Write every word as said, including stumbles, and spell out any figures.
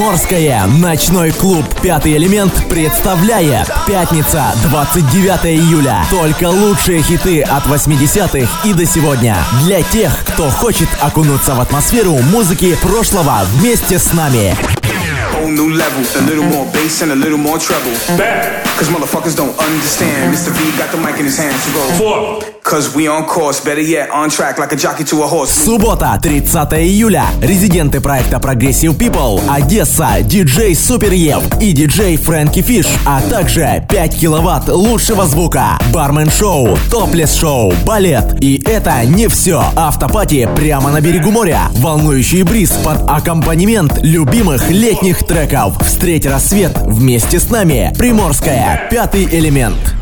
Приморское. Ночной клуб «Пятый элемент» представляет пятница, двадцать девятое июля. Только лучшие хиты от восьмидесятых и до сегодня. Для тех, кто хочет окунуться в атмосферу музыки прошлого вместе с нами. Whole new level, a little more bass and a little more treble. Back. Cause motherfuckers don't understand. Mister V got the mic in his hands to go. Four. Cause we on course, better yet, on track like a jockey to a horse. Суббота, тридцатое июля. Резиденты проекта Progressive People, Одесса, диджей Суперев и диджей Фрэнки Фиш, а также пять киловатт лучшего звука, бармен-шоу, топлес-шоу, балет. И это не все. Автопати прямо на берегу моря, волнующий бриз под аккомпанемент любимых летних треков. Встреть рассвет вместе с нами. Приморская, «Пятый элемент».